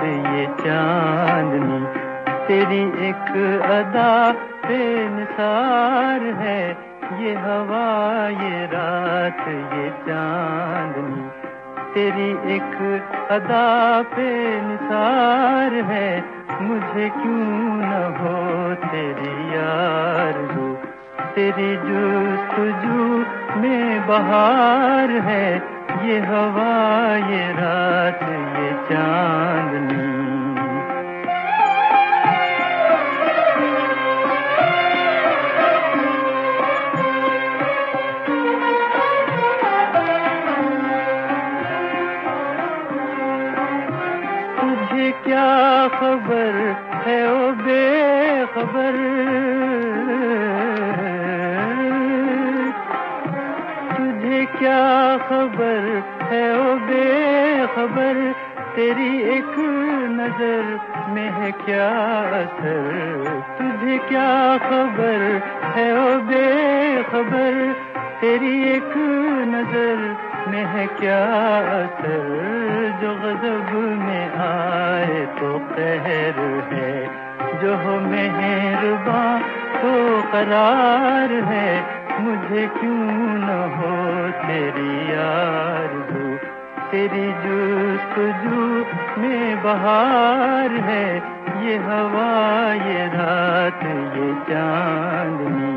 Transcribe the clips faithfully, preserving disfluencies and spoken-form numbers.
ये चांदनी, तेरी एक अदा पे निसार है ये हवा ये रात ये चांदनी, तेरी एक अदा पे निसार है, मुझे क्यों न हो तेरी आरज़ू, तेरी जुस्तजू में बहार है ये हवा ये रात ये चांदनी। तुझे क्या खबर है ओ बेखबर, तुझे क्या खबर है ओ बेखबर, तेरी एक नजर में है क्या असर, तुझे क्या खबर है ओ बेखबर, तेरी एक नजर में है क्या असर, जो गज़ब में आए तो कहर है, जो हो मेहरबां तो करार है, मुझे क्यों न हो तेरी आरज़ू, तेरी जुस्तजू में बहार है ये हवा ये रात ये चांदनी।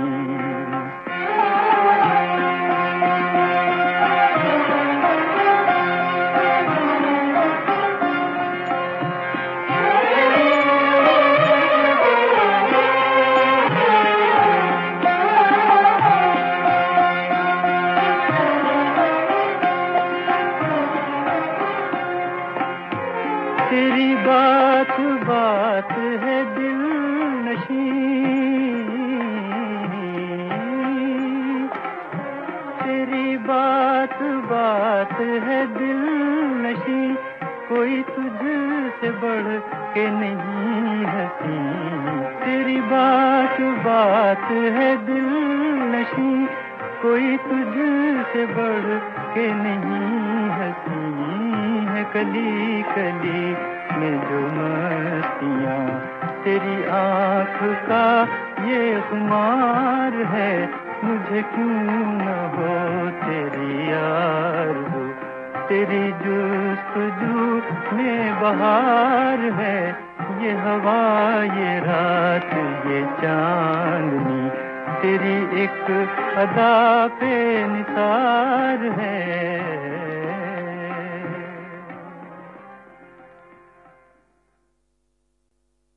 तेरी बात बात है दिल नशी, तेरी बात बात है दिल नशी, कोई तुझसे बढ़ के नहीं हंसी, तेरी बात बात है दिल नशी, कोई तुझसे बढ़ के नहीं हंसी, है कली कली में जो मस्तियाँ, तेरी आँख का ये खुमार है, मुझे क्यों न हो तेरी आरज़ू, तेरी जुस्तजू में बहार है ये हवा ये रात ये चांदनी, तेरी एक अदा पे निसार है।